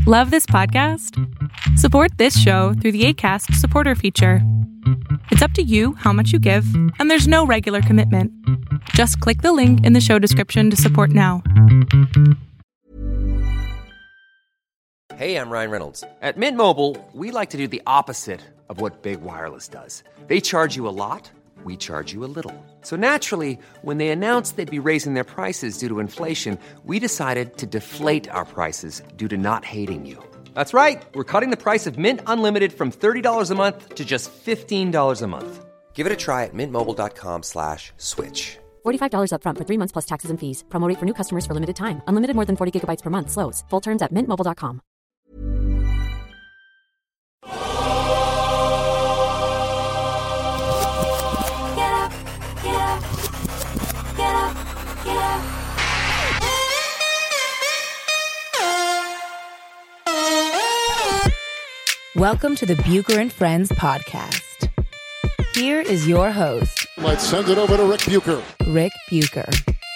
Love this podcast? Support this show through the Acast supporter feature. It's up to you how much you give, and there's no regular commitment. Just click the link in the show description to support now. Hey, I'm Ryan Reynolds. At Mint Mobile, we like to do the opposite of what Big Wireless does. They charge you a lot, we charge you a little. So naturally, when they announced they'd be raising their prices due to inflation, we decided to deflate our prices due to not hating you. That's right. We're cutting the price of Mint Unlimited from $30 a month to just $15 a month. Give it a try at mintmobile.com/switch. $45 up front for 3 months plus taxes and fees. Promo rate for new customers for limited time. Unlimited more than 40 gigabytes per month. Slows full terms at mintmobile.com. Welcome to the Bucher and Friends podcast. Here is your host. Let's send it over to Rick Bucher. Rick Bucher.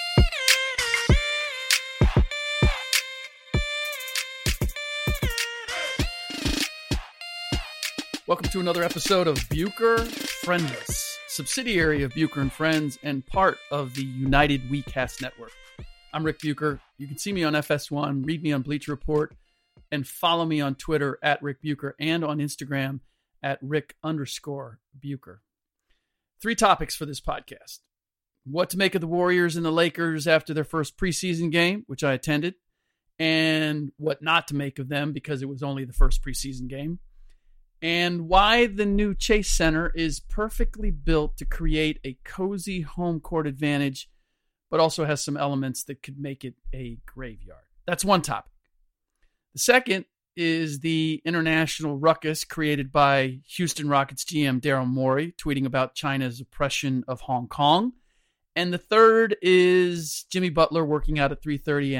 Welcome to another episode of Bucher Friendless, subsidiary of Bucher and Friends and part of the United WeCast network. I'm Rick Bucher. You can see me on FS1, read me on Bleacher Report, and follow me on Twitter at Rick Bucher and on Instagram at Rick_Bucher. 3 topics for this podcast. What to make of the Warriors and the Lakers after their first preseason game, which I attended, and what not to make of them because it was only the first preseason game, and why the new Chase Center is perfectly built to create a cozy home court advantage, but also has some elements that could make it a graveyard. That's one topic. The second is the international ruckus created by Houston Rockets GM Daryl Morey, tweeting about China's oppression of Hong Kong. And the third is Jimmy Butler working out at 3:30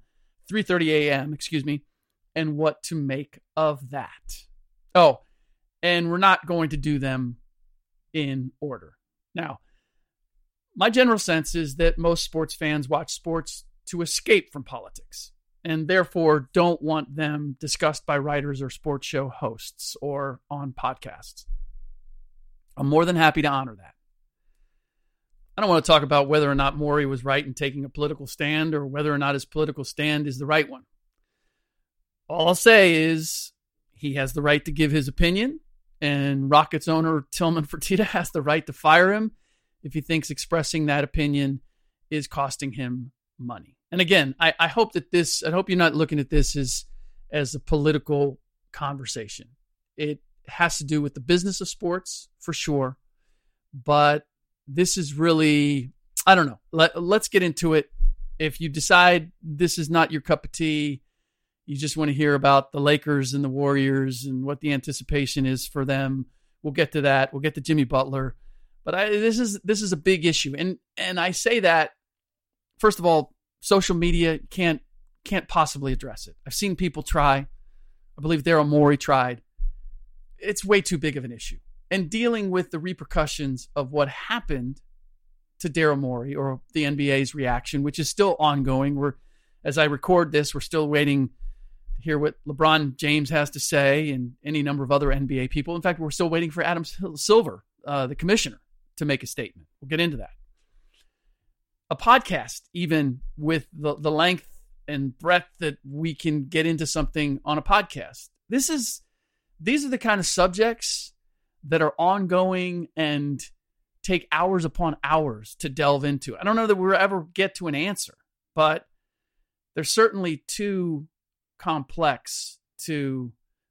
a.m., and what to make of that. Oh, and we're not going to do them in order. Now, my general sense is that most sports fans watch sports to escape from politics, and therefore don't want them discussed by writers or sports show hosts or on podcasts. I'm more than happy to honor that. I don't want to talk about whether or not Morey was right in taking a political stand or whether or not his political stand is the right one. All I'll say is he has the right to give his opinion, and Rockets owner Tillman Fertitta has the right to fire him if he thinks expressing that opinion is costing him money. And again, I hope you're not looking at this as a political conversation. It has to do with the business of sports, for sure. But this is really, I don't know. Let's get into it. If you decide this is not your cup of tea, you just want to hear about the Lakers and the Warriors and what the anticipation is for them, we'll get to that. We'll get to Jimmy Butler. But this is a big issue. And I say that, first of all, social media can't possibly address it. I've seen people try. I believe Daryl Morey tried. It's way too big of an issue. And dealing with the repercussions of what happened to Daryl Morey, or the NBA's reaction, which is still ongoing. As I record this, we're still waiting to hear what LeBron James has to say and any number of other NBA people. In fact, we're still waiting for Adam Silver, the commissioner, to make a statement. We'll get into that. A podcast, even with the length and breadth that we can get into something on a podcast. These are the kind of subjects that are ongoing and take hours upon hours to delve into. I don't know that we'll ever get to an answer, but they're certainly too complex for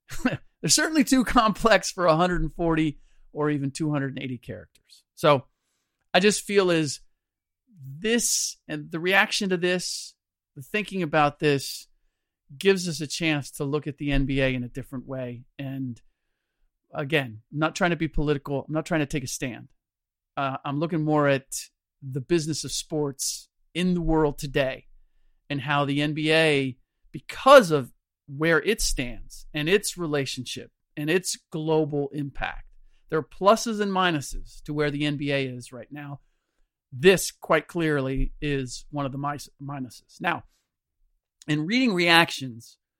140 or even 280 characters. So I just feel as this and the reaction to this, the thinking about this, gives us a chance to look at the NBA in a different way. And again, I'm not trying to be political. I'm not trying to take a stand. I'm looking more at the business of sports in the world today and how the NBA, because of where it stands and its relationship and its global impact, there are pluses and minuses to where the NBA is right now. This quite clearly is one of the minuses. Now, in reading reactions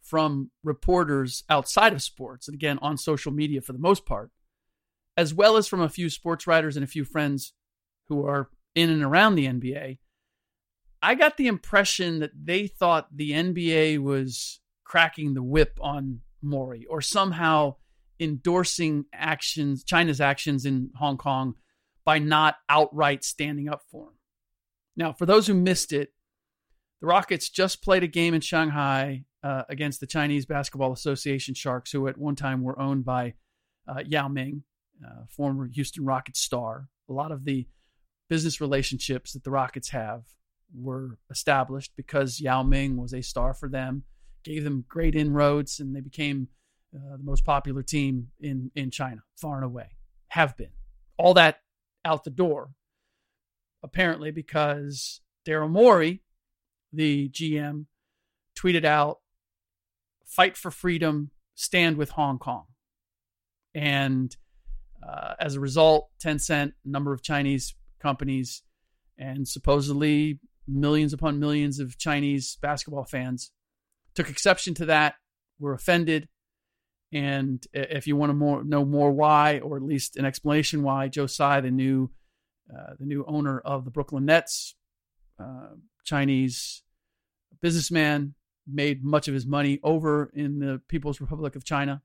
from reporters outside of sports, and again, on social media for the most part, as well as from a few sports writers and a few friends who are in and around the NBA, I got the impression that they thought the NBA was cracking the whip on Mori or somehow endorsing China's actions in Hong Kong by not outright standing up for him. Now, for those who missed it, the Rockets just played a game in Shanghai against the Chinese Basketball Association Sharks, who at one time were owned by Yao Ming, former Houston Rockets star. A lot of the business relationships that the Rockets have were established because Yao Ming was a star for them, gave them great inroads, and they became the most popular team in China, far and away. Have been. All that out the door, apparently, because Daryl Morey, the GM, tweeted out, "Fight for freedom, stand with Hong Kong." And as a result, Tencent, a number of Chinese companies, and supposedly millions upon millions of Chinese basketball fans took exception to that, were offended. And if you want to know more why, or at least an explanation why, Joe Tsai, the new owner of the Brooklyn Nets, Chinese businessman, made much of his money over in the People's Republic of China.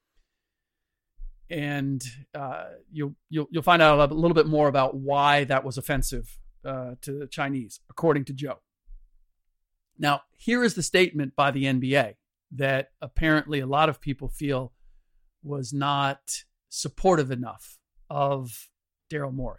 And you'll find out a little bit more about why that was offensive to the Chinese, according to Joe. Now, here is the statement by the NBA that apparently a lot of people feel was not supportive enough of Daryl Morey.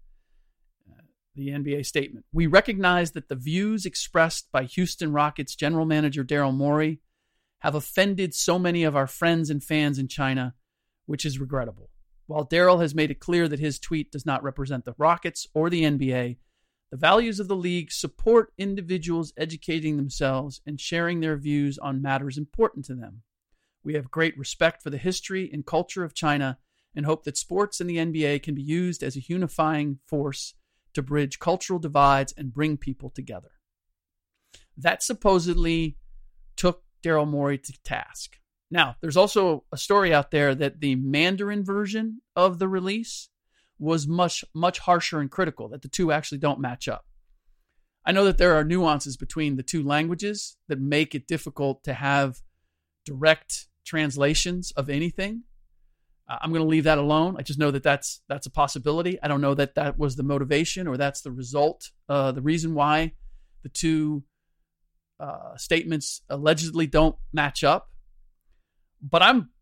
The NBA statement: "We recognize that the views expressed by Houston Rockets general manager Daryl Morey have offended so many of our friends and fans in China, which is regrettable. While Daryl has made it clear that his tweet does not represent the Rockets or the NBA, the values of the league support individuals educating themselves and sharing their views on matters important to them. We have great respect for the history and culture of China and hope that sports and the NBA can be used as a unifying force to bridge cultural divides and bring people together." That supposedly took Daryl Morey to task. Now, there's also a story out there that the Mandarin version of the release was much, much harsher and critical, that the two actually don't match up. I know that there are nuances between the two languages that make it difficult to have direct translations of anything. I'm going to leave that alone. I just know that that's a possibility. I don't know that that was the motivation or that's the result, the reason why the two statements allegedly don't match up. But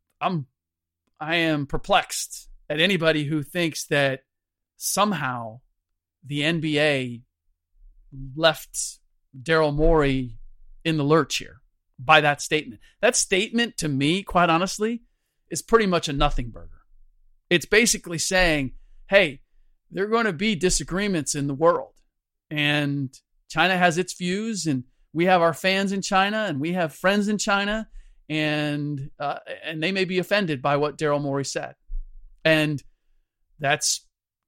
I am perplexed at anybody who thinks that somehow the NBA left Daryl Morey in the lurch here by that statement. That statement, to me, quite honestly, is pretty much a nothing burger. It's basically saying, hey, there are going to be disagreements in the world, and China has its views, and we have our fans in China, and we have friends in China, and they may be offended by what Daryl Morey said. And that's,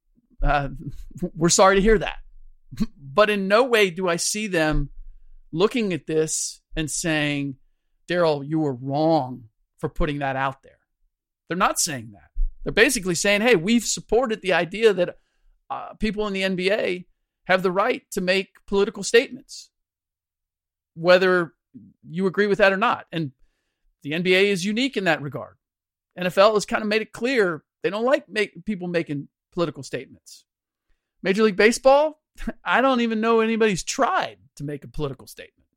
we're sorry to hear that. But in no way do I see them looking at this and saying, Daryl, you were wrong for putting that out there. They're not saying that. They're basically saying, hey, we've supported the idea that people in the NBA have the right to make political statements, whether you agree with that or not. And the NBA is unique in that regard. NFL has kind of made it clear they don't like people making political statements. Major League Baseball, I don't even know anybody's tried to make a political statement.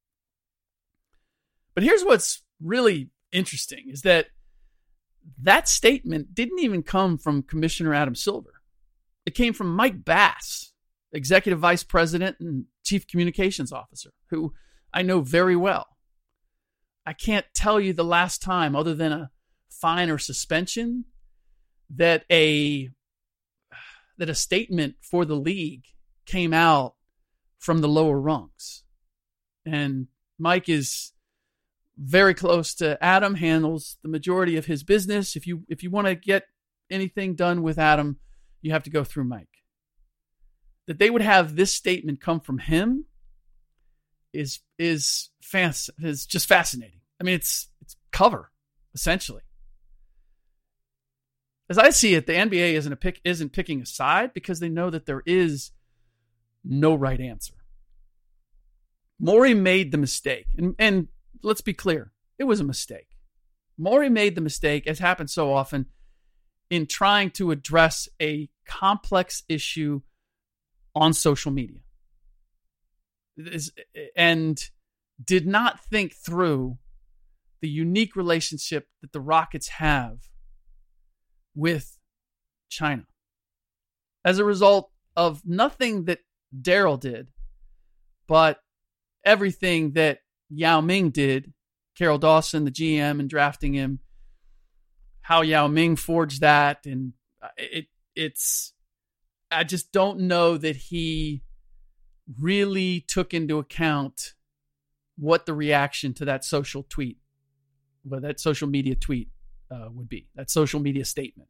But here's what's really interesting is that statement didn't even come from Commissioner Adam Silver. It came from Mike Bass, Executive Vice President and Chief Communications Officer, who I know very well. I can't tell you the last time, other than a fine or suspension, that a statement for the league came out from the lower rungs. And Mike is very close to Adam, handles the majority of his business. If you want to get anything done with Adam, you have to go through Mike. That they would have this statement come from him is just fascinating. I mean, it's cover, essentially. As I see it, the NBA isn't picking a side because they know that there is no right answer. Morey made the mistake, and let's be clear, it was a mistake. Morey made the mistake, as happens so often, in trying to address a complex issue on social media, and did not think through the unique relationship that the Rockets have with China. As a result of nothing that Daryl did, but everything that Yao Ming did, Carol Dawson, the GM, and drafting him, how Yao Ming forged that, and it's I just don't know that he really took into account what the reaction to that social media tweet would be, that social media statement.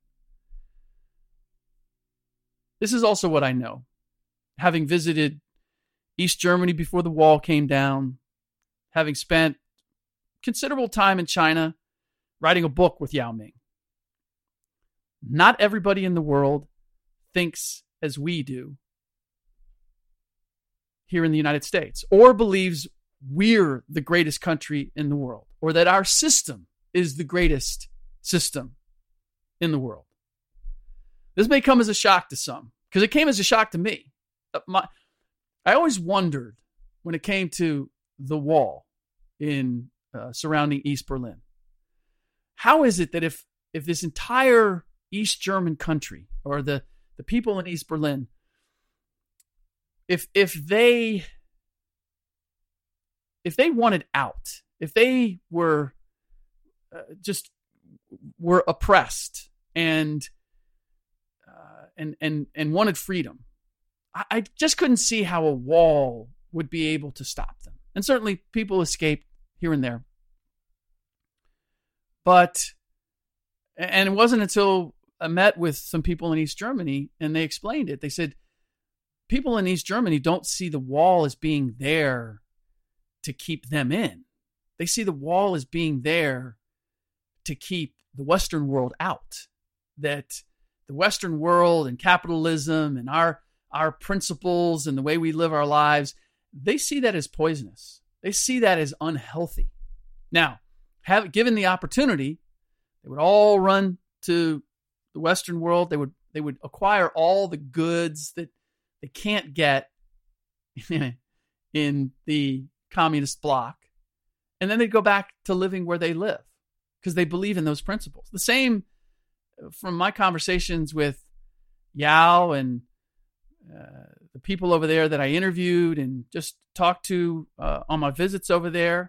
This is also what I know. Having visited East Germany before the wall came down, having spent considerable time in China writing a book with Yao Ming. Not everybody in the world thinks as we do here in the United States, or believes we're the greatest country in the world, or that our system is the greatest system in the world. This may come as a shock to some, because it came as a shock to me. I always wondered when it came to the wall in surrounding East Berlin, how is it that if this entire East German country, or the people in East Berlin, if they wanted out, if they were were oppressed and wanted freedom, I just couldn't see how a wall would be able to stop them. And certainly people escaped here and there. And it wasn't until I met with some people in East Germany and they explained it. They said, people in East Germany don't see the wall as being there to keep them in. They see the wall as being there to keep the Western world out. That the Western world and capitalism and our principles and the way we live our lives, they see that as poisonous. They see that as unhealthy. Now, given the opportunity, they would all run to the Western world. They would acquire all the goods that they can't get in the communist bloc. And then they'd go back to living where they live because they believe in those principles. The same from my conversations with Yao and the people over there that I interviewed and just talked to on my visits over there.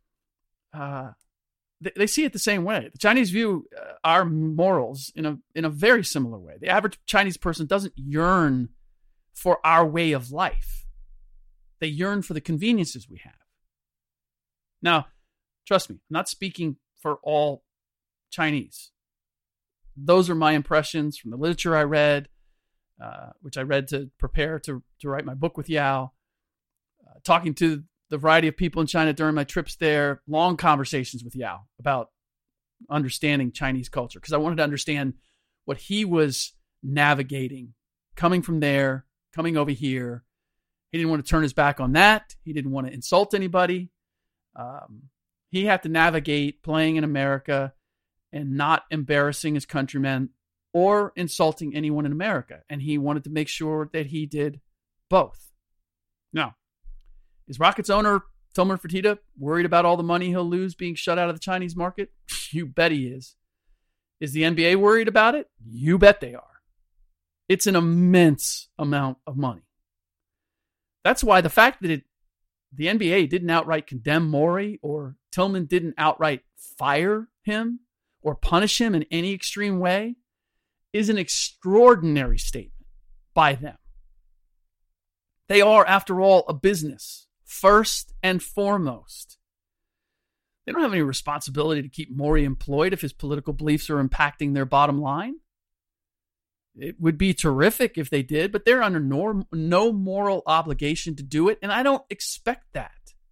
They see it the same way. The Chinese view our morals in a very similar way. The average Chinese person doesn't yearn for our way of life. They yearn for the conveniences we have. Now, trust me, I'm not speaking for all Chinese. Those are my impressions from the literature I read, which I read to prepare to write my book with Yao, talking to the variety of people in China during my trips there, long conversations with Yao about understanding Chinese culture, because I wanted to understand what he was navigating, coming from there, coming over here. He didn't want to turn his back on that. He didn't want to insult anybody. He had to navigate playing in America and not embarrassing his countrymen or insulting anyone in America. And he wanted to make sure that he did both. Now, is Rockets owner Tomer Fertitta worried about all the money he'll lose being shut out of the Chinese market? You bet he is. Is the NBA worried about it? You bet they are. It's an immense amount of money. That's why the fact that the NBA didn't outright condemn Morey, or Tillman didn't outright fire him or punish him in any extreme way, is an extraordinary statement by them. They are, after all, a business, first and foremost. They don't have any responsibility to keep Morey employed if his political beliefs are impacting their bottom line. It would be terrific if they did, but they're under no moral obligation to do it, and I don't expect that.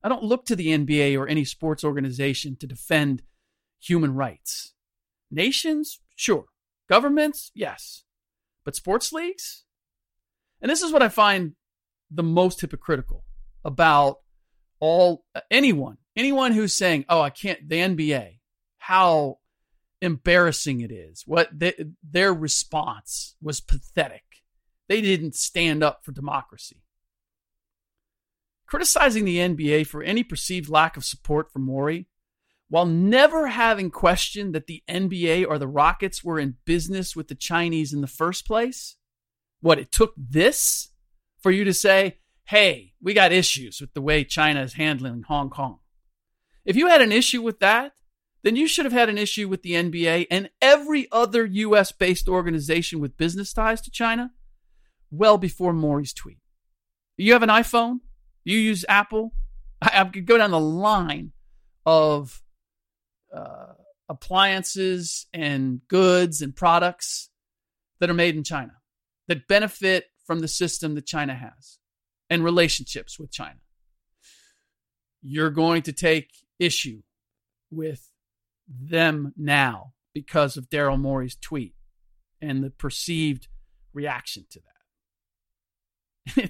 I don't look to the NBA or any sports organization to defend human rights. Nations, sure. Governments, yes. But sports leagues? And this is what I find the most hypocritical about anyone who's saying, oh, I can't, the NBA, how embarrassing it is. Their response was pathetic. They didn't stand up for democracy. Criticizing the NBA for any perceived lack of support for Morey, while never having questioned that the NBA or the Rockets were in business with the Chinese in the first place. What, it took this for you to say, hey, we got issues with the way China is handling Hong Kong. If you had an issue with that, then you should have had an issue with the NBA and every other U.S.-based organization with business ties to China well before Morey's tweet. You have an iPhone? You use Apple? I could go down the line of appliances and goods and products that are made in China that benefit from the system that China has and relationships with China. You're going to take issue with them now because of Daryl Morey's tweet and the perceived reaction to that.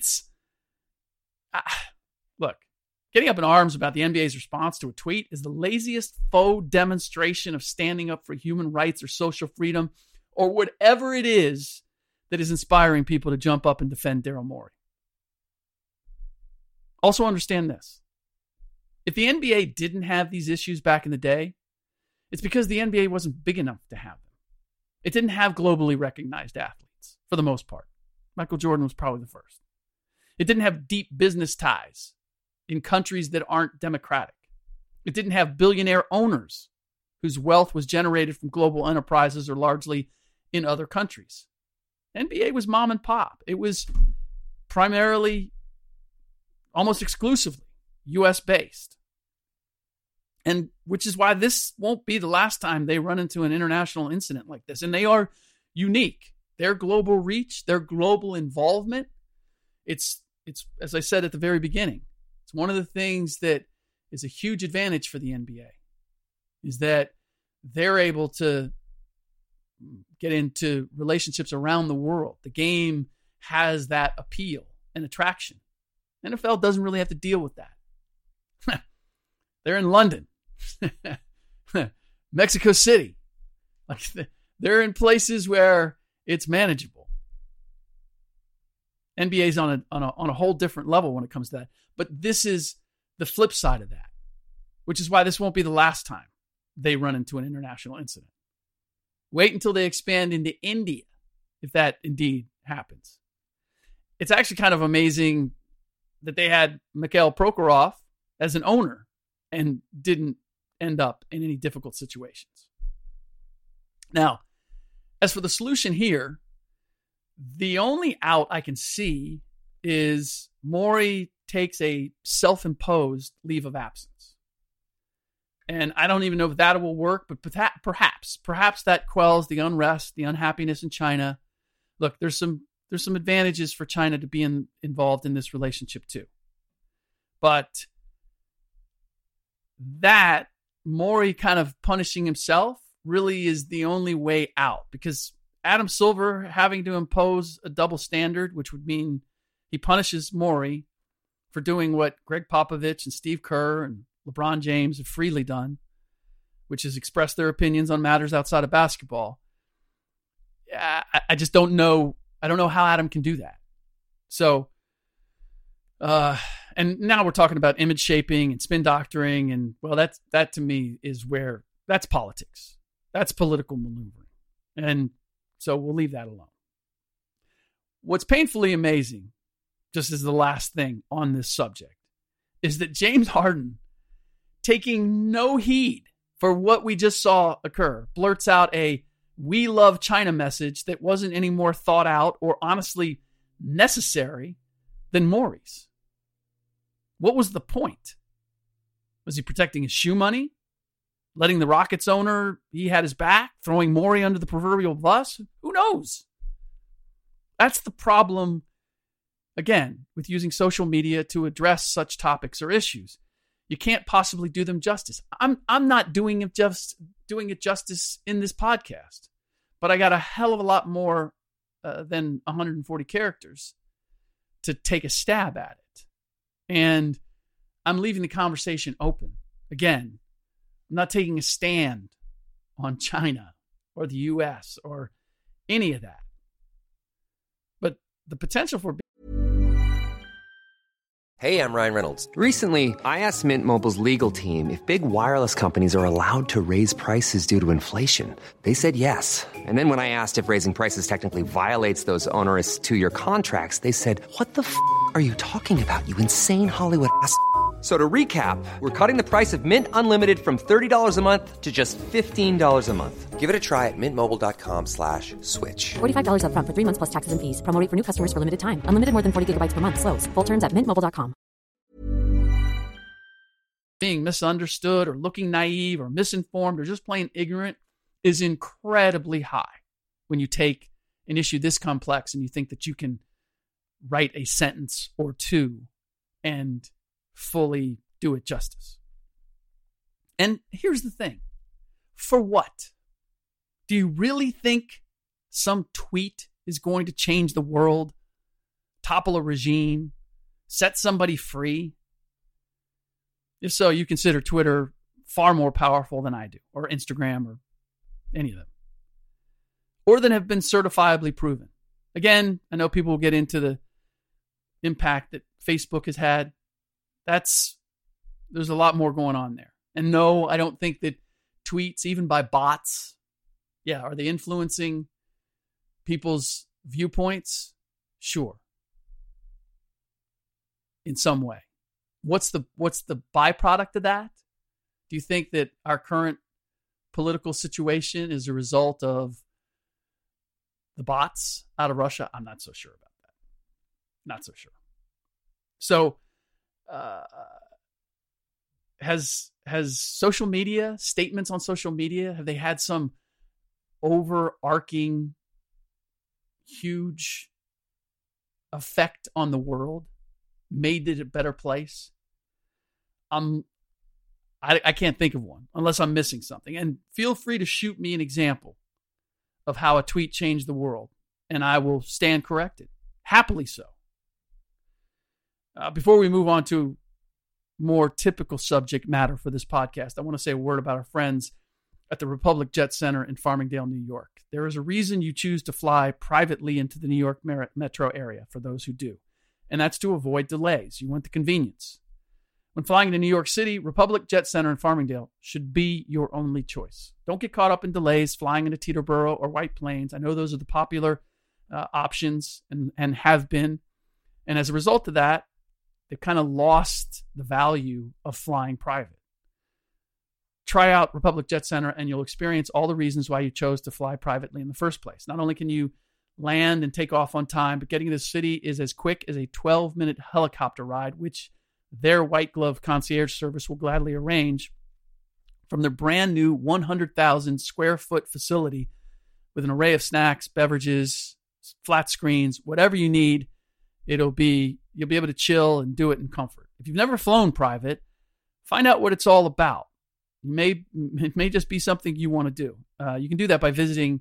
Look, getting up in arms about the NBA's response to a tweet is the laziest faux demonstration of standing up for human rights or social freedom or whatever it is that is inspiring people to jump up and defend Daryl Morey. Also understand this. If the NBA didn't have these issues back in the day, it's because the NBA wasn't big enough to have them. It didn't have globally recognized athletes, for the most part. Michael Jordan was probably the first. It didn't have deep business ties in countries that aren't democratic. It didn't have billionaire owners whose wealth was generated from global enterprises or largely in other countries. NBA was mom and pop. It was primarily, almost exclusively, U.S. based. And which is why this won't be the last time they run into an international incident like this. And they are unique. Their global reach, their global involvement, it's as I said at the very beginning, it's one of the things that is a huge advantage for the NBA, is that they're able to get into relationships around the world. The game has that appeal and attraction. NFL doesn't really have to deal with that. They're in London, Mexico City. Like they're in places where it's manageable. NBA's on a whole different level when it comes to that. But this is the flip side of that, which is why this won't be the last time they run into an international incident. Wait until they expand into India, if that indeed happens. It's actually kind of amazing that they had Mikhail Prokhorov as an owner and didn't end up in any difficult situations. Now, as for the solution here, the only out I can see is Morey takes a self-imposed leave of absence. And I don't even know if that will work, but perhaps that quells the unrest, the unhappiness in China. Look, there's some advantages for China to be involved in this relationship too. But that Morey kind of punishing himself really is the only way out, because Adam Silver having to impose a double standard, which would mean he punishes Morey for doing what Greg Popovich and Steve Kerr and LeBron James have freely done, which is express their opinions on matters outside of basketball. I just don't know. I don't know how Adam can do that. So, and now we're talking about image shaping and spin doctoring, and well, that to me is where that's politics. That's political maneuvering. And so we'll leave that alone. What's painfully amazing, just as the last thing on this subject, is that James Harden, taking no heed for what we just saw occur, blurts out a "we love China" message that wasn't any more thought out or honestly necessary than Morey's. What was the point? Was he protecting his shoe money? Letting the Rockets owner, he had his back? Throwing Morey under the proverbial bus? Who knows? That's the problem, again, with using social media to address such topics or issues. You can't possibly do them justice. I'm not doing it justice in this podcast, but I got a hell of a lot more than 140 characters to take a stab at it. And I'm leaving the conversation open. Again, I'm not taking a stand on China or the U.S. or any of that. But the potential for... Hey, I'm Ryan Reynolds. Recently, I asked Mint Mobile's legal team if big wireless companies are allowed to raise prices due to inflation. They said yes. And then when I asked if raising prices technically violates those onerous 2-year contracts, they said, "What the f*** are you talking about, you insane Hollywood ass f- So to recap, we're cutting the price of Mint Unlimited from $30 a month to just $15 a month. Give it a try at mintmobile.com/switch. $45 up front for 3 months plus taxes and fees. Promo rate for new customers for limited time. Unlimited more than 40 gigabytes per month. Slows full terms at mintmobile.com. Being misunderstood or looking naive or misinformed or just plain ignorant is incredibly high when you take an issue this complex and you think that you can write a sentence or two and fully do it justice. And here's the thing. For what? Do you really think some tweet is going to change the world, topple a regime, set somebody free? If so, you consider Twitter far more powerful than I do, or Instagram, or any of them, or than have been certifiably proven. Again, I know people will get into the impact that Facebook has had. There's a lot more going on there. And no, I don't think that tweets, even by bots, are they influencing people's viewpoints? Sure. In some way. What's the byproduct of that? Do you think that our current political situation is a result of the bots out of Russia? I'm not so sure about that. Not so sure. So, has social media, statements on social media, have they had some overarching huge effect on the world? Made it a better place? I can't think of one unless I'm missing something. And feel free to shoot me an example of how a tweet changed the world, and I will stand corrected. Happily so. Before we move on to more typical subject matter for this podcast, I want to say a word about our friends at the Republic Jet Center in Farmingdale, New York. There is a reason you choose to fly privately into the New York metro area for those who do, and that's to avoid delays. You want the convenience. When flying into New York City, Republic Jet Center in Farmingdale should be your only choice. Don't get caught up in delays flying into Teterboro or White Plains. I know those are the popular options and have been. And as a result of that, they've kind of lost the value of flying private. Try out Republic Jet Center and you'll experience all the reasons why you chose to fly privately in the first place. Not only can you land and take off on time, but getting to the city is as quick as a 12-minute helicopter ride, which their white glove concierge service will gladly arrange from their brand new 100,000 square foot facility with an array of snacks, beverages, flat screens, whatever you need. You'll be able to chill and do it in comfort. If you've never flown private, find out what it's all about. It may just be something you want to do. You can do that by visiting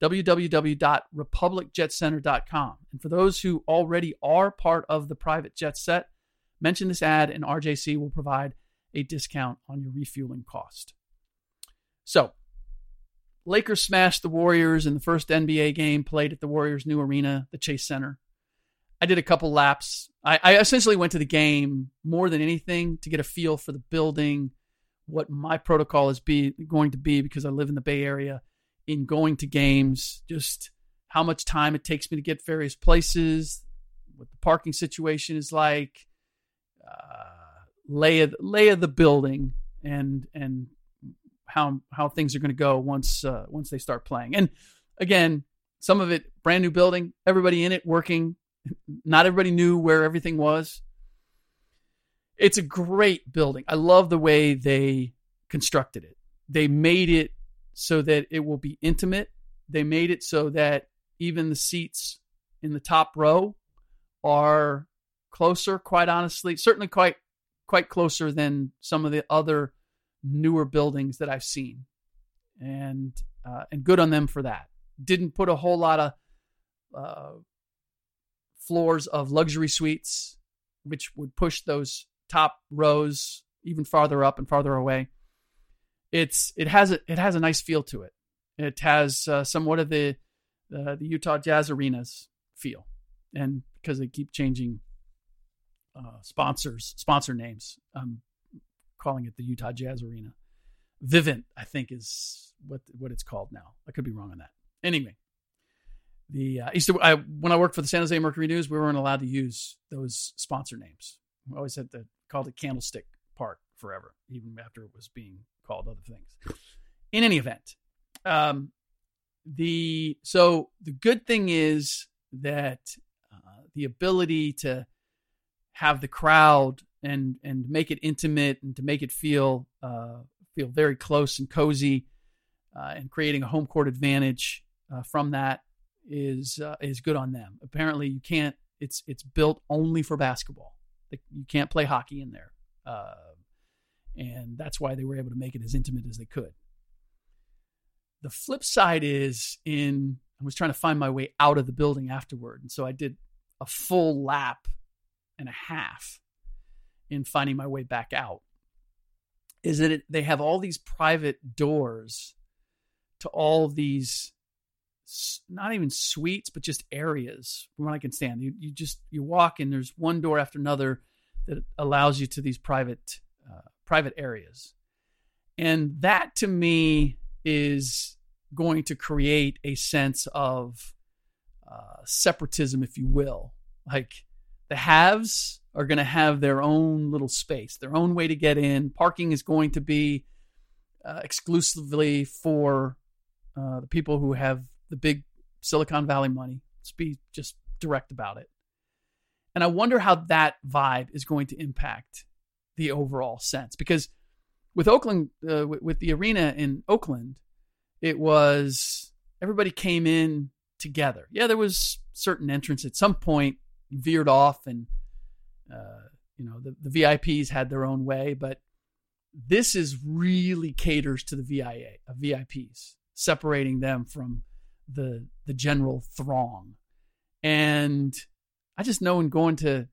www.republicjetcenter.com. And for those who already are part of the private jet set, mention this ad and RJC will provide a discount on your refueling cost. So, Lakers smashed the Warriors in the first NBA game played at the Warriors' new arena, the Chase Center. I did a couple laps. I essentially went to the game more than anything to get a feel for the building, what my protocol is going to be because I live in the Bay Area in going to games, just how much time it takes me to get various places, what the parking situation is like, lay of the building, and how things are going to go once they start playing. And again, some of it brand new building, everybody in it working. Not everybody knew where everything was. It's a great building. I love the way they constructed it. They made it so that it will be intimate. They made it so that even the seats in the top row are closer, quite honestly, certainly quite quite closer than some of the other newer buildings that I've seen, and good on them for that. Didn't put a whole lot of floors of luxury suites, which would push those top rows even farther up and farther away. It has a nice feel to it. It has somewhat of the Utah Jazz Arena's feel, and because they keep changing sponsor names, I'm calling it the Utah Jazz Arena. Vivint, I think, is what it's called now. I could be wrong on that. Anyway, when I worked for the San Jose Mercury News, we weren't allowed to use those sponsor names. We always had to call it Candlestick Park forever, even after it was being called other things. In any event, the good thing is that the ability to have the crowd and make it intimate and to make it feel very close and cozy, and creating a home court advantage from that is good on them. Apparently, you can't. It's built only for basketball. You can't play hockey in there, and that's why they were able to make it as intimate as they could. The flip side is I was trying to find my way out of the building afterward, and so I did a full lap and a half in finding my way back out. Is that they have all these private doors to all of these, not even suites, but just areas from what I can stand. You walk and there's one door after another that allows you to these private areas. And that to me is going to create a sense of separatism, if you will. Like the haves are going to have their own little space, their own way to get in. Parking is going to be exclusively for the people who have the big Silicon Valley money. Let's be just direct about it. And I wonder how that vibe is going to impact the overall sense. Because with Oakland, with the arena in Oakland, it was everybody came in together. Yeah, there was certain entrance at some point veered off, and the VIPs had their own way, but this is really caters to the VIPs, separating them from the general throng. And I just know in going to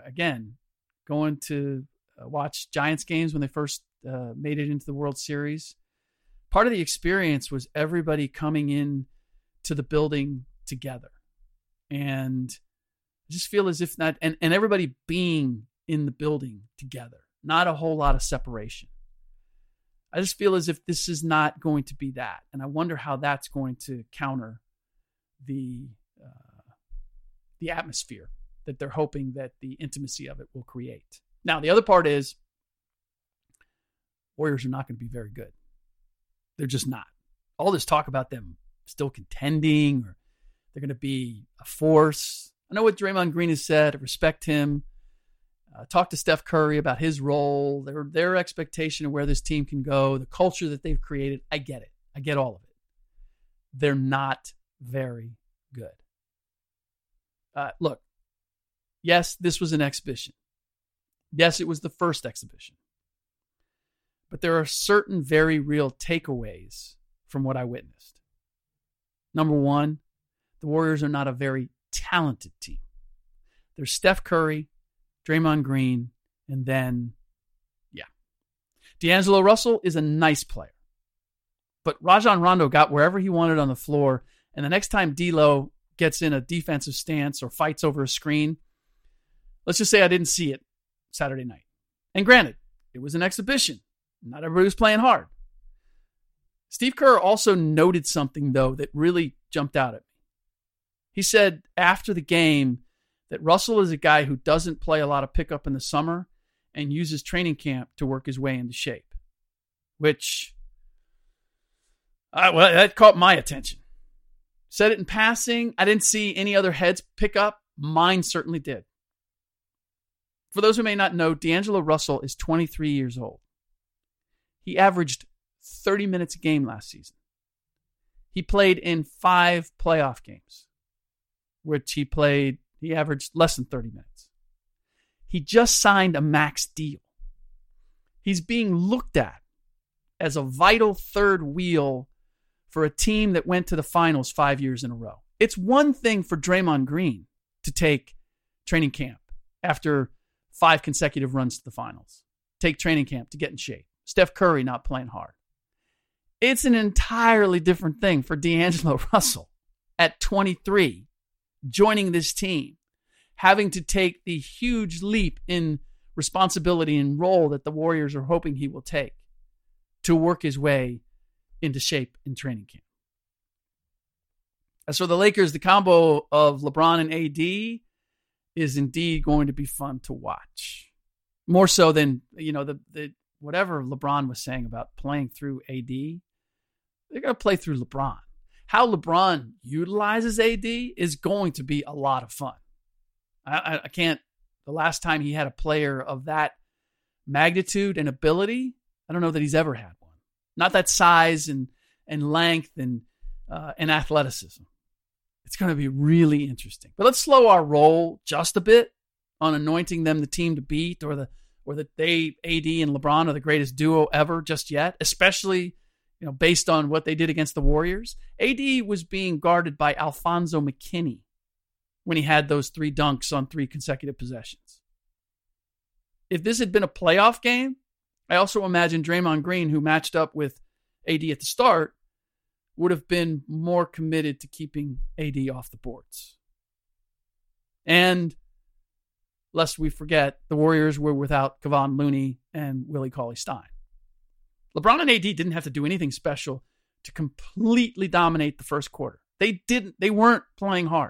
watch Giants games when they first made it into the World Series, part of the experience was everybody coming in to the building together. And I just feel as if not, and everybody being in the building together, not a whole lot of separation. I just feel as if this is not going to be that. And I wonder how that's going to counter the atmosphere that they're hoping that the intimacy of it will create. Now, the other part is Warriors are not going to be very good. They're just not. All this talk about them still contending or they're going to be a force. I know what Draymond Green has said. I respect him. Talk to Steph Curry about his role, their expectation of where this team can go, the culture that they've created. I get it. I get all of it. They're not very good. Look, yes, this was an exhibition. Yes, it was the first exhibition. But there are certain very real takeaways from what I witnessed. Number one, the Warriors are not a very talented team. There's Steph Curry, Draymond Green, and then, D'Angelo Russell is a nice player. But Rajon Rondo got wherever he wanted on the floor, and the next time D'Lo gets in a defensive stance or fights over a screen, let's just say I didn't see it Saturday night. And granted, it was an exhibition. Not everybody was playing hard. Steve Kerr also noted something, though, that really jumped out at me. He said after the game that Russell is a guy who doesn't play a lot of pickup in the summer and uses training camp to work his way into shape, which, that caught my attention. Said it in passing. I didn't see any other heads pick up. Mine certainly did. For those who may not know, D'Angelo Russell is 23 years old. He averaged 30 minutes a game last season. He played in 5 playoff games, which he averaged less than 30 minutes. He just signed a max deal. He's being looked at as a vital third wheel for a team that went to the finals 5 years in a row. It's one thing for Draymond Green to take training camp after 5 consecutive runs to the finals. Take training camp to get in shape. Steph Curry not playing hard. It's an entirely different thing for D'Angelo Russell at 23, joining this team, having to take the huge leap in responsibility and role that the Warriors are hoping he will take to work his way into shape in training camp. As for the Lakers, the combo of LeBron and AD is indeed going to be fun to watch. More so than, the whatever LeBron was saying about playing through AD. They're going to play through LeBron. How LeBron utilizes AD is going to be a lot of fun. I can't, the last time he had a player of that magnitude and ability, I don't know that he's ever had one. Not that size and length and athleticism. It's going to be really interesting. But let's slow our roll just a bit on anointing them the team to beat, or that they, AD and LeBron, are the greatest duo ever just yet, especially based on what they did against the Warriors. AD was being guarded by Alfonso McKinney when he had those 3 dunks on 3 consecutive possessions. If this had been a playoff game, I also imagine Draymond Green, who matched up with AD at the start, would have been more committed to keeping AD off the boards. And lest we forget, the Warriors were without Kevon Looney and Willie Cauley-Stein. LeBron and AD didn't have to do anything special to completely dominate the first quarter. They weren't playing hard.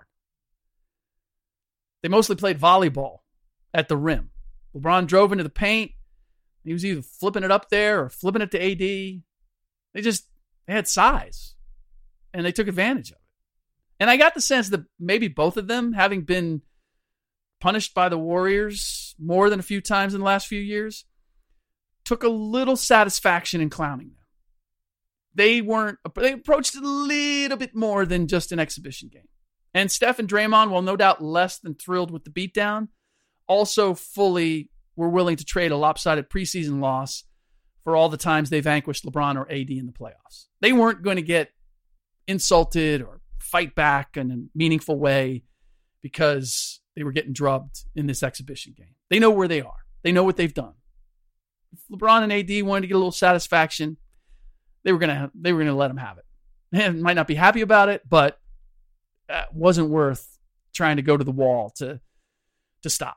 They mostly played volleyball at the rim. LeBron drove into the paint. He was either flipping it up there or flipping it to AD. They had size, and they took advantage of it. And I got the sense that maybe both of them, having been punished by the Warriors more than a few times in the last few years, took a little satisfaction in clowning them. They approached it a little bit more than just an exhibition game. And Steph and Draymond, while no doubt less than thrilled with the beatdown, also fully were willing to trade a lopsided preseason loss for all the times they vanquished LeBron or AD in the playoffs. They weren't going to get insulted or fight back in a meaningful way because they were getting drubbed in this exhibition game. They know where they are. They know what they've done. If LeBron and AD wanted to get a little satisfaction, they were going to let them have it. They might not be happy about it, but it wasn't worth trying to go to the wall to stop.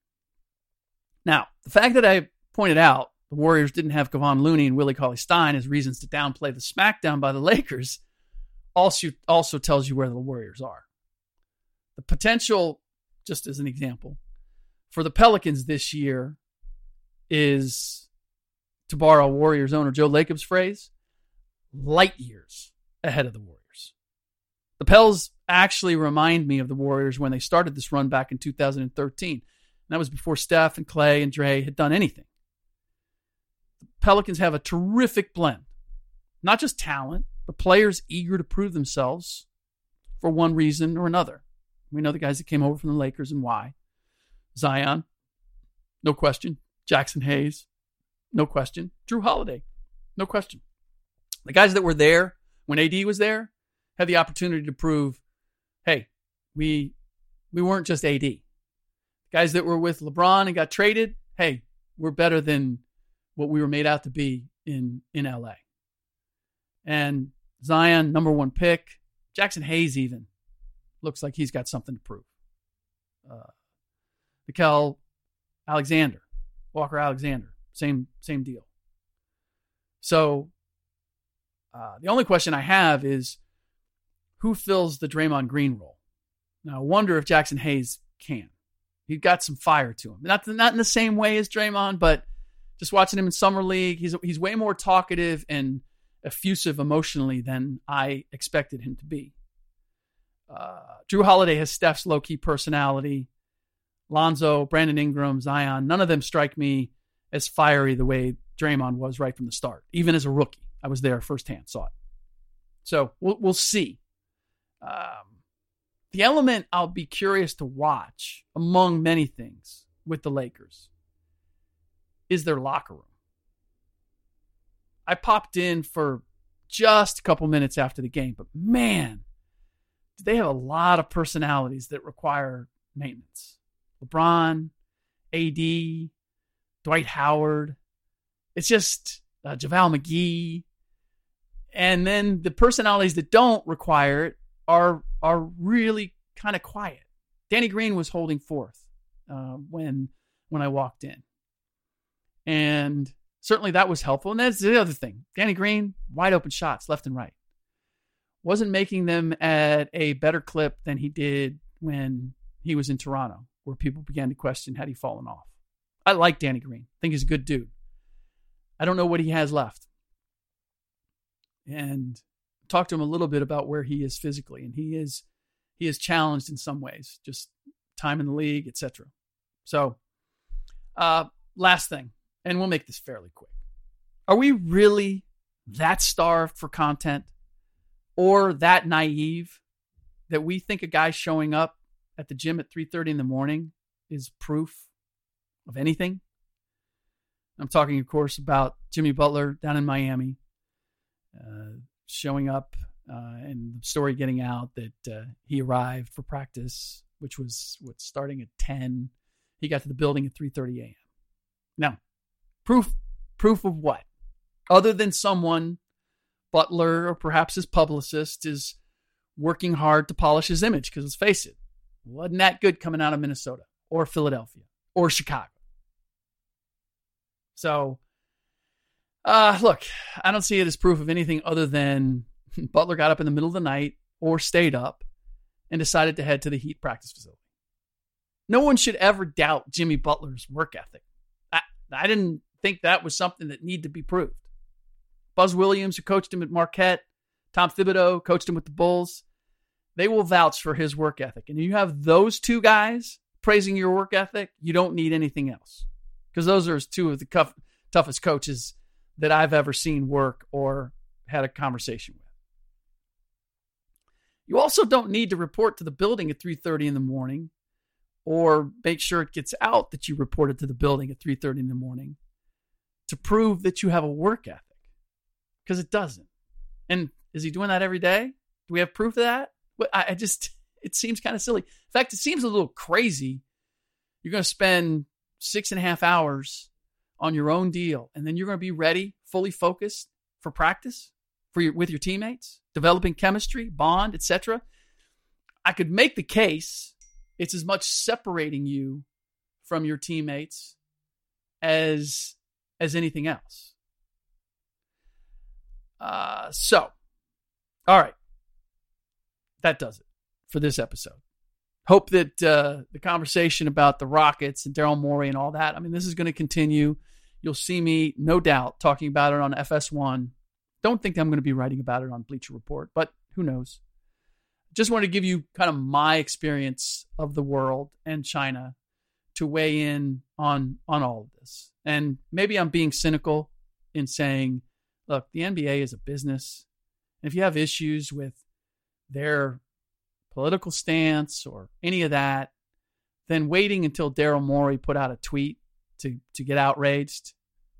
Now, the fact that I pointed out the Warriors didn't have Kevon Looney and Willie Cauley-Stein as reasons to downplay the smackdown by the Lakers also tells you where the Warriors are. The potential, just as an example, for the Pelicans this year is, to borrow Warriors owner Joe Lacob's phrase, light years ahead of the Warriors. The Pels actually remind me of the Warriors when they started this run back in 2013. And that was before Steph and Clay and Dre had done anything. The Pelicans have a terrific blend. Not just talent, but players eager to prove themselves for one reason or another. We know the guys that came over from the Lakers and why. Zion, no question. Jackson Hayes, no question. Drew Holiday, no question. The guys that were there when AD was there had the opportunity to prove, hey, we weren't just AD. Guys that were with LeBron and got traded, hey, we're better than what we were made out to be in LA. And Zion, number 1 pick. Jackson Hayes even looks like he's got something to prove. Nickeil Alexander, Walker Alexander, same deal. So the only question I have is who fills the Draymond Green role? Now, I wonder if Jackson Hayes can. He's got some fire to him. Not in the same way as Draymond, but just watching him in Summer League, he's way more talkative and effusive emotionally than I expected him to be. Drew Holiday has Steph's low-key personality. Lonzo, Brandon Ingram, Zion, none of them strike me as fiery the way Draymond was right from the start. Even as a rookie, I was there firsthand, saw it. So we'll see. The element I'll be curious to watch, among many things, with the Lakers is their locker room. I popped in for just a couple minutes after the game, but man, they have a lot of personalities that require maintenance. LeBron, AD, Dwight Howard. It's just JaVale McGee. And then the personalities that don't require it are really kind of quiet. Danny Green was holding forth when I walked in. And certainly that was helpful. And that's the other thing. Danny Green, wide open shots left and right. Wasn't making them at a better clip than he did when he was in Toronto, where people began to question, had he fallen off? I like Danny Green. I think he's a good dude. I don't know what he has left. And talk to him a little bit about where he is physically. And he is challenged in some ways, just time in the league, etc. So, last thing, and we'll make this fairly quick. Are we really that starved for content or that naive that we think a guy showing up at the gym at 3:30 in the morning is proof of anything? I'm talking, of course, about Jimmy Butler down in Miami, showing up and the story getting out that he arrived for practice, which was starting at 10. He got to the building at 3:30 a.m. Now, proof of what? Other than someone, Butler or perhaps his publicist, is working hard to polish his image, because let's face it, wasn't that good coming out of Minnesota or Philadelphia or Chicago. So, look, I don't see it as proof of anything other than Butler got up in the middle of the night or stayed up and decided to head to the Heat practice facility. No one should ever doubt Jimmy Butler's work ethic. I didn't think that was something that needed to be proved. Buzz Williams, who coached him at Marquette, Tom Thibodeau, coached him with the Bulls, they will vouch for his work ethic. And you have those two guys praising your work ethic, you don't need anything else. Because those are two of the toughest coaches that I've ever seen work or had a conversation with. You also don't need to report to the building at 3:30 in the morning or make sure it gets out that you reported to the building at 3:30 in the morning to prove that you have a work ethic. Because it doesn't. And is he doing that every day? Do we have proof of that? It seems kind of silly. In fact, it seems a little crazy. You're going to spend 6.5 hours on your own deal, and then you're going to be ready, fully focused for practice with your teammates, developing chemistry, bond, etc. I could make the case it's as much separating you from your teammates as anything else. So, all right. That does it for this episode. Hope that the conversation about the Rockets and Daryl Morey and all that, this is going to continue. You'll see me, no doubt, talking about it on FS1. Don't think I'm going to be writing about it on Bleacher Report, but who knows? Just want to give you kind of my experience of the world and China to weigh in on all of this. And maybe I'm being cynical in saying, look, the NBA is a business. And if you have issues with their political stance or any of that, then waiting until Daryl Morey put out a tweet to get outraged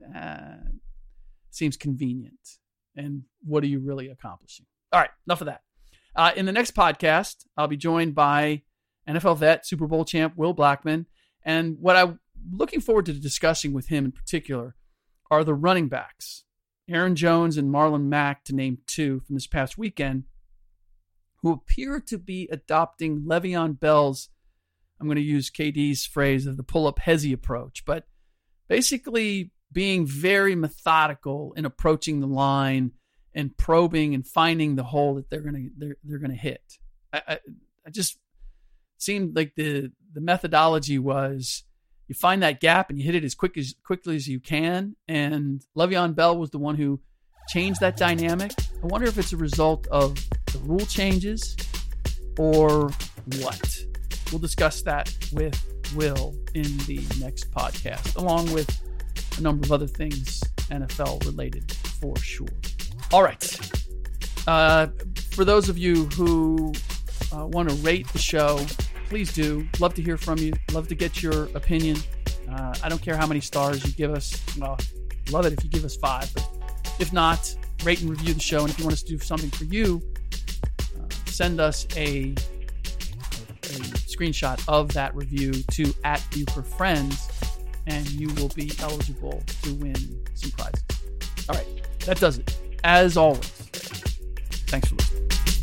seems convenient. And what are you really accomplishing? All right, enough of that. In the next podcast, I'll be joined by NFL vet, Super Bowl champ Will Blackman. And what I'm looking forward to discussing with him in particular are the running backs, Aaron Jones and Marlon Mack, to name two from this past weekend, who appear to be adopting Le'Veon Bell's, I'm going to use KD's phrase of the pull-up hezzy approach, but basically being very methodical in approaching the line and probing and finding the hole that they're going to hit. I just seemed like the methodology was you find that gap and you hit it as quickly as you can. And Le'Veon Bell was the one who changed that dynamic. I wonder if it's a result of the rule changes or what. We'll discuss that with Will in the next podcast, along with a number of other things NFL related for sure. All right. For those of you who want to rate the show, please do. Love to hear from you. Love to get your opinion. I don't care how many stars you give us. Well, love it if you give us 5, but If not, rate and review the show. And if you want us to do something for you, send us a screenshot of that review to @BucherFriends, and you will be eligible to win some prizes. All right, that does it. As always, thanks for listening.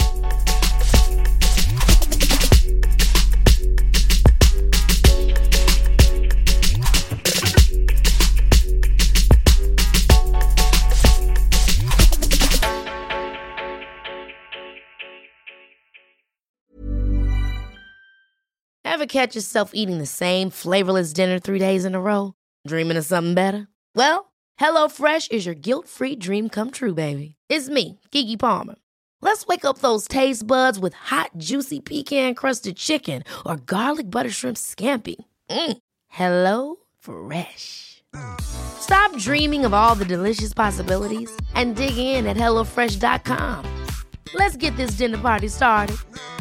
Ever catch yourself eating the same flavorless dinner 3 days in a row? Dreaming of something better? Well, HelloFresh is your guilt-free dream come true, baby. It's me, Keke Palmer. Let's wake up those taste buds with hot, juicy pecan-crusted chicken or garlic butter shrimp scampi. Hello Fresh. Stop dreaming of all the delicious possibilities and dig in at HelloFresh.com. Let's get this dinner party started.